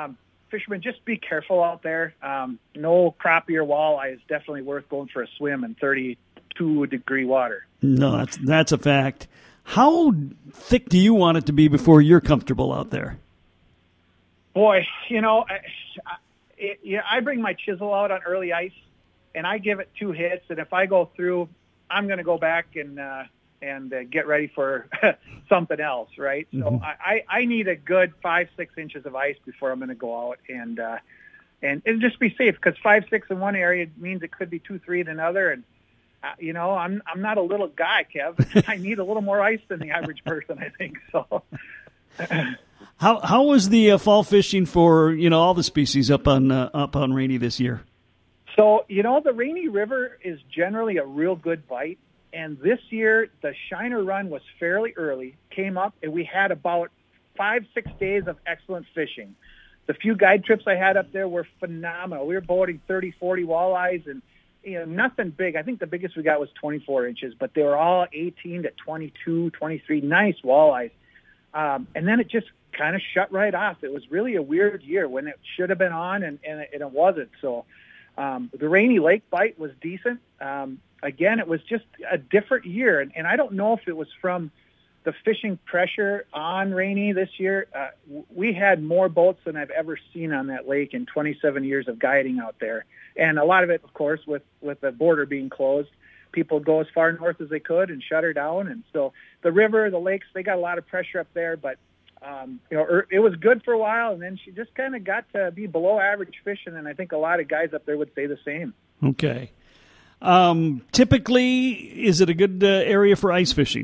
fishermen, just be careful out there. Um, no crappie or walleye is definitely worth going for a swim in thirty-two degree water. No, that's that's a fact. How thick do you want it to be before you're comfortable out there? Boy, you know, I, I, it, yeah, I bring my chisel out on early ice, and I give it two hits, and if I go through, I'm going to go back and uh, and uh, get ready for something else, right? Mm-hmm. So I, I need a good five, six inches of ice before I'm going to go out and uh, and and just be safe, because five, six in one area means it could be two, three in another, and uh, you know, I'm I'm not a little guy, Kev. I need a little more ice than the average person, I think. So. How how was the uh, fall fishing for, you know, all the species up on uh, up on Rainy this year? So, you know, the Rainy River is generally a real good bite, and this year the Shiner run was fairly early, came up, and we had about five, six days of excellent fishing. The few guide trips I had up there were phenomenal. We were boating thirty, forty walleyes, and you know, nothing big. I think the biggest we got was twenty-four inches, but they were all eighteen to twenty-two, twenty-three, nice walleyes. Um, and then it just kind of shut right off. It was really a weird year when it should have been on, and, and, it, and it wasn't. So um, the Rainy Lake bite was decent. Um, again, it was just a different year, and, and I don't know if it was from the fishing pressure on Rainy this year. Uh, we had more boats than I've ever seen on that lake in twenty-seven years of guiding out there. And a lot of it, of course, with, with the border being closed, people go as far north as they could and shut her down. And so the river, the lakes, they got a lot of pressure up there, but Um, you know, it was good for a while, and then she just kind of got to be below average fishing, and I think a lot of guys up there would say the same. Okay. Um, typically, is it a good uh, area for ice fishing?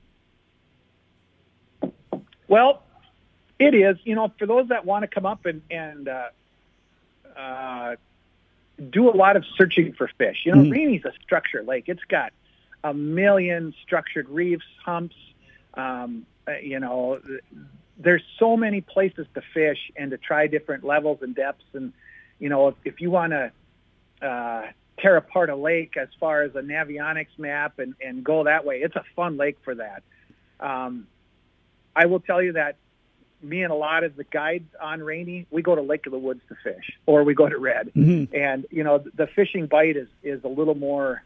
Well, it is. You know, for those that want to come up and, and uh, uh, do a lot of searching for fish. You know, mm. Rainy's a structured lake. It's got a million structured reefs, humps, um, you know, there's so many places to fish and to try different levels and depths. And, you know, if, if you want to uh, tear apart a lake as far as a Navionics map and, and go that way, it's a fun lake for that. Um, I will tell you that me and a lot of the guides on Rainy, we go to Lake of the Woods to fish, or we go to Red. Mm-hmm. And, you know, the fishing bite is, is a little more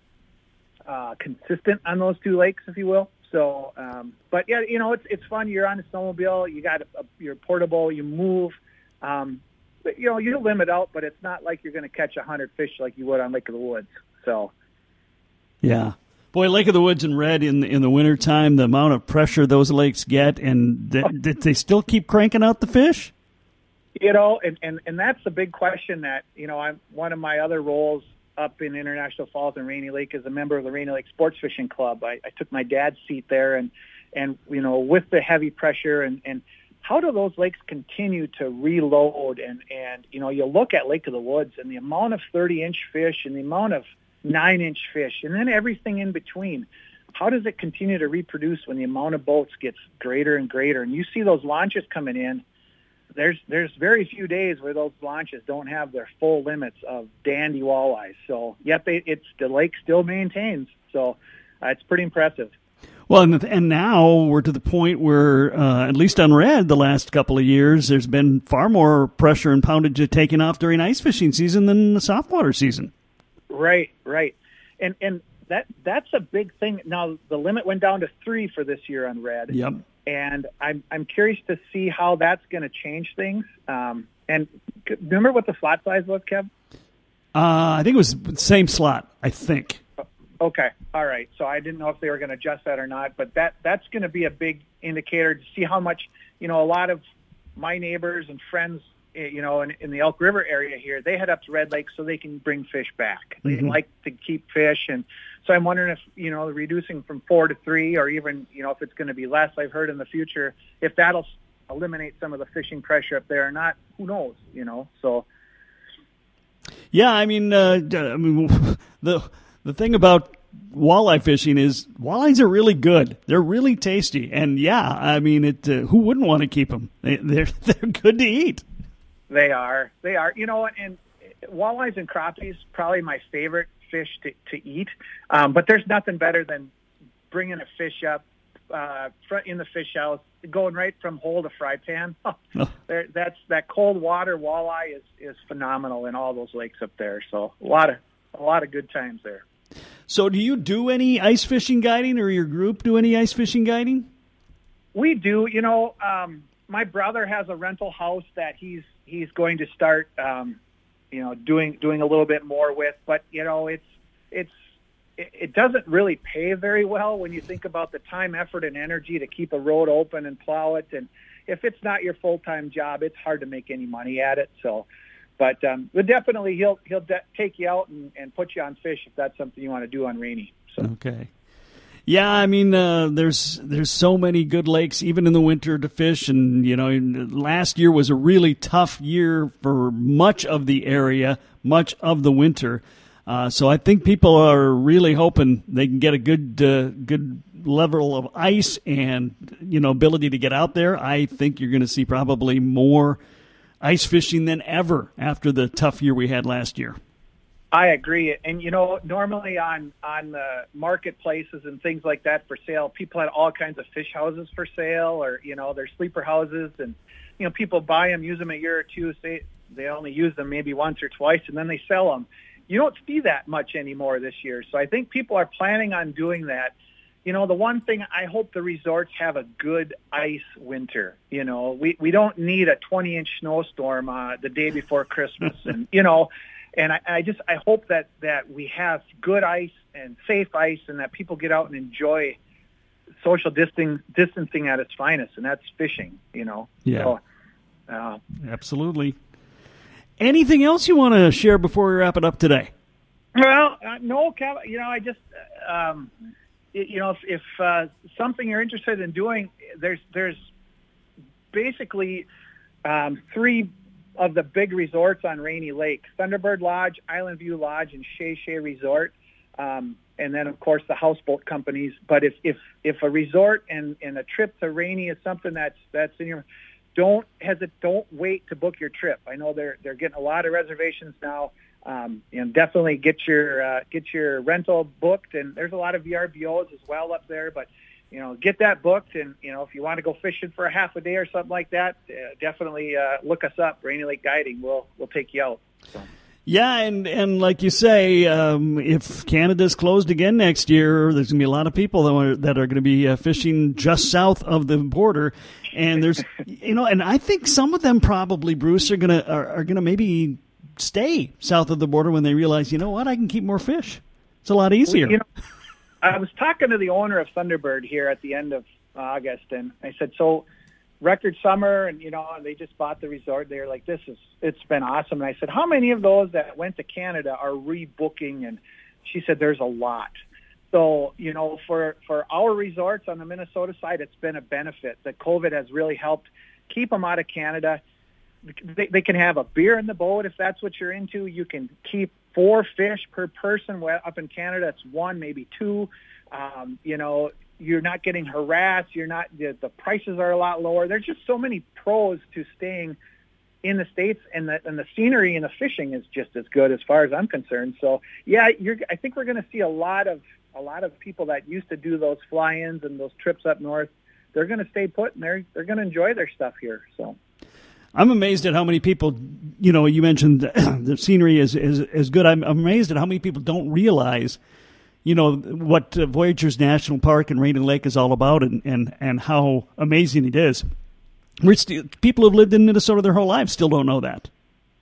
uh, consistent on those two lakes, if you will. So, um, but yeah, you know, it's it's fun. You're on a snowmobile. You got a, a, you're portable. You move. Um, but, you know, you limit out, but it's not like you're going to catch a hundred fish like you would on Lake of the Woods. So, yeah, boy, Lake of the Woods and Red in in the wintertime, the amount of pressure those lakes get, and th- did they still keep cranking out the fish? You know, and, and and that's the big question that, you know, I'm one of my other roles up in International Falls and Rainy Lake as a member of the Rainy Lake Sports Fishing Club. I, I took my dad's seat there, and, and, you know, with the heavy pressure and, and how do those lakes continue to reload? And, and, you know, you look at Lake of the Woods and the amount of thirty inch fish and the amount of nine inch fish and then everything in between. How does it continue to reproduce when the amount of boats gets greater and greater? And you see those launches coming in. There's there's very few days where those launches don't have their full limits of dandy walleyes. So, yep, it, it's the lake still maintains. So, uh, it's pretty impressive. Well, and, and now we're to the point where, uh, at least on Red, the last couple of years, there's been far more pressure and poundage taken off during ice fishing season than the softwater season. Right, right, and and that that's a big thing. Now the limit went down to three for this year on Red. Yep. And I'm I'm curious to see how that's going to change things. Um, and remember what the slot size was, Kev? Uh, I think it was the same slot, I think. Okay, all right. So I didn't know if they were going to adjust that or not, but that that's going to be a big indicator to see how much, you know, a lot of my neighbors and friends, you know, in, in the Elk River area here, they head up to Red Lake so they can bring fish back. They mm-hmm. like to keep fish, and so I'm wondering if, you know, reducing from four to three, or even, you know, if it's going to be less. I've heard in the future if that'll eliminate some of the fishing pressure up there or not. Who knows? You know, so. Yeah, I mean, uh, I mean, the the thing about walleye fishing is walleyes are really good. They're really tasty, and yeah, I mean, it. Uh, who wouldn't want to keep them? They, they're they're good to eat. They are. They are. You know, and walleyes and crappies probably my favorite fish to, to eat. Um, but there's nothing better than bringing a fish up, uh, front in the fish house, going right from hole to fry pan. Oh. there, that's that cold water walleye is, is phenomenal in all those lakes up there. So a lot of a lot of good times there. So, do you do any ice fishing guiding, or your group do any ice fishing guiding? We do. You know, um, my brother has a rental house that he's he's going to start, um, you know, doing doing a little bit more with. But you know, it's it's it, it doesn't really pay very well when you think about the time, effort, and energy to keep a road open and plow it. And if it's not your full time job, it's hard to make any money at it. So. But um, but definitely he'll he'll de- take you out and, and put you on fish if that's something you want to do on Rainy. So. Okay. Yeah, I mean, uh, there's there's so many good lakes, even in the winter, to fish. And, you know, last year was a really tough year for much of the area, much of the winter. Uh, so I think people are really hoping they can get a good uh, good level of ice and, you know, ability to get out there. I think you're going to see probably more ice fishing than ever after the tough year we had last year. I agree. And, you know, normally on, on the marketplaces and things like that for sale, people had all kinds of fish houses for sale, or, you know, they're sleeper houses, and, you know, people buy them, use them a year or two, say they only use them maybe once or twice, and then they sell them. You don't see that much anymore this year. So I think people are planning on doing that. You know, the one thing, I hope the resorts have a good ice winter. You know, we, we don't need a twenty-inch snowstorm uh, the day before Christmas. And, you know, and I, I just I hope that, that we have good ice and safe ice, and that people get out and enjoy social distancing, distancing at its finest, and that's fishing, you know. Yeah, so, uh, absolutely. Anything else you want to share before we wrap it up today? Well, uh, no, Kev, you know, I just... Um, You know, if, if uh, something you're interested in doing, there's there's basically um, three of the big resorts on Rainy Lake: Thunderbird Lodge, Island View Lodge, and Shea Shea Resort, um, and then of course the houseboat companies. But if if, if a resort and, and a trip to Rainy is something that's that's in your, don't hesitate, don't wait to book your trip. I know they're they're getting a lot of reservations now. Um, you know, definitely get your uh, get your rental booked, and there's a lot of V R B Os as well up there. But you know, get that booked, and you know, if you want to go fishing for a half a day or something like that, uh, definitely uh, look us up, Rainy Lake Guiding. We'll we'll take you out. So. Yeah, and, and like you say, um, if Canada's closed again next year, there's going to be a lot of people that are, that are going to be uh, fishing just south of the border, and there's you know, and I think some of them probably, Bruce, are gonna are, are gonna maybe stay south of the border when they realize, you know what, I can keep more fish. It's a lot easier. You know, I was talking to the owner of Thunderbird here at the end of August, and I said, so record summer, and, you know, and they just bought the resort. They were like, this is, it's been awesome. And I said, how many of those that went to Canada are rebooking? And she said, there's a lot. So, you know, for, for our resorts on the Minnesota side, it's been a benefit that COVID has really helped keep them out of Canada. They, they can have a beer in the boat if that's what you're into. You can keep four fish per person. Well, up in Canada, it's one, maybe two. Um, you know, you're not getting harassed. You're not. The, the prices are a lot lower. There's just so many pros to staying in the States, and the and the scenery and the fishing is just as good as far as I'm concerned. So, yeah, you're. I think we're going to see a lot of a lot of people that used to do those fly-ins and those trips up north. They're going to stay put, and they're they're going to enjoy their stuff here. So. I'm amazed at how many people, you know, you mentioned the scenery is, is, is good. I'm amazed at how many people don't realize, you know, what uh, Voyageurs National Park and Rainy Lake is all about, and, and, and how amazing it is. We're still, people who've lived in Minnesota their whole lives still don't know that.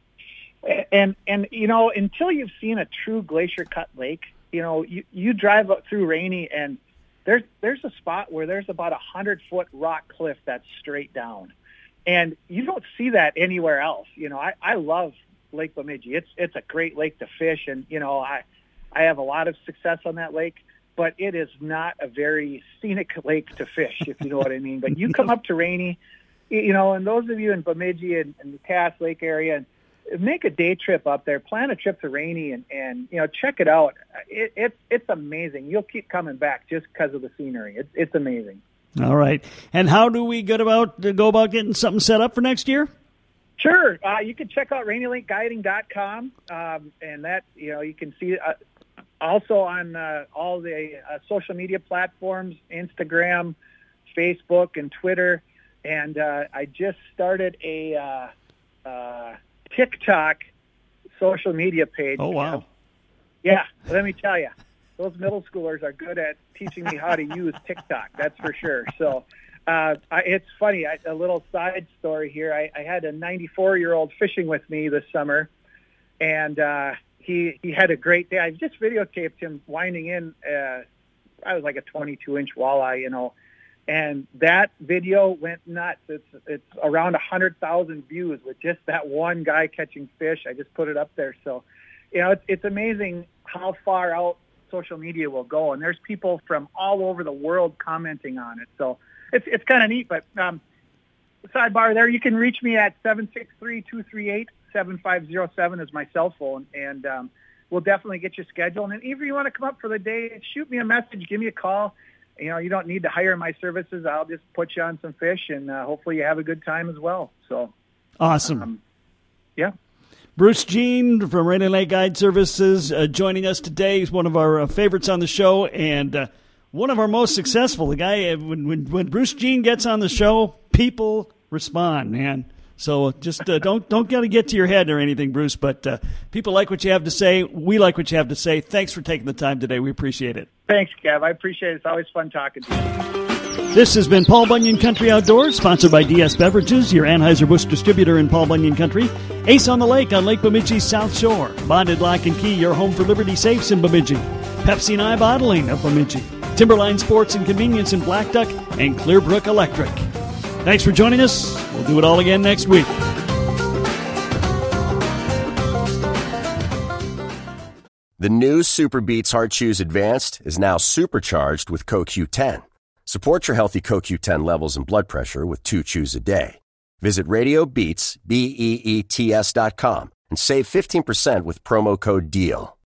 And, and you know, until you've seen a true glacier-cut lake, you know, you, you drive up through Rainy, and there's, there's a spot where there's about a hundred-foot rock cliff that's straight down. And you don't see that anywhere else. You know, I, I love Lake Bemidji. It's it's a great lake to fish, and you know, I I have a lot of success on that lake. But it is not a very scenic lake to fish, if you know what I mean. But you come up to Rainy, you know, and those of you in Bemidji and, and the Cass Lake area, and make a day trip up there. Plan a trip to Rainy, and, and you know, check it out. It, it's it's amazing. You'll keep coming back just because of the scenery. It's it's amazing. All right. And how do we get about to go about getting something set up for next year? Sure. Uh, you can check out rainy lake guiding dot com, um, and that, you know, you can see uh, also on uh, all the uh, social media platforms, Instagram, Facebook and Twitter, and uh, I just started a uh, uh, TikTok social media page. Oh, wow. Yeah, let me tell you, those middle schoolers are good at teaching me how to use TikTok, that's for sure. So uh, I, it's funny, I, a little side story here. I, I had a ninety-four-year-old fishing with me this summer, and uh, he, he had a great day. I just videotaped him winding in, uh, I was like a twenty-two inch walleye, you know, and that video went nuts. It's it's around one hundred thousand views with just that one guy catching fish. I just put it up there. So, you know, it's, it's amazing how far out social media will go. And there's people from all over the world commenting on it. So it's it's kind of neat. But um, sidebar there, you can reach me at seven six three, two three eight, seven five zero seven is my cell phone. And um, we'll definitely get you scheduled. And if you want to come up for the day, shoot me a message, give me a call. You know, you don't need to hire my services. I'll just put you on some fish, and uh, hopefully you have a good time as well. So awesome. Um, yeah. Bruce Jean from Rainy Lake Guide Services uh, joining us today. He's one of our uh, favorites on the show and uh, one of our most successful. The guy, uh, when, when, when Bruce Jean gets on the show, people respond, man. So just uh, don't don't gotta get to your head or anything, Bruce. But uh, people like what you have to say. We like what you have to say. Thanks for taking the time today. We appreciate it. Thanks, Kev. I appreciate it. It's always fun talking to you. This has been Paul Bunyan Country Outdoors, sponsored by D S Beverages, your Anheuser-Busch distributor in Paul Bunyan Country. Ace on the Lake on Lake Bemidji's South Shore. Bonded Lock and Key, your home for Liberty Safes in Bemidji. Pepsi and I Bottling of Bemidji. Timberline Sports and Convenience in Black Duck. And Clearbrook Electric. Thanks for joining us. We'll do it all again next week. The new Super Beats Heart Chews Advanced is now supercharged with C O Q ten. Support your healthy C O Q ten levels and blood pressure with two chews a day. Visit Radio Beats, B E E T S dot com, and save fifteen percent with promo code DEAL.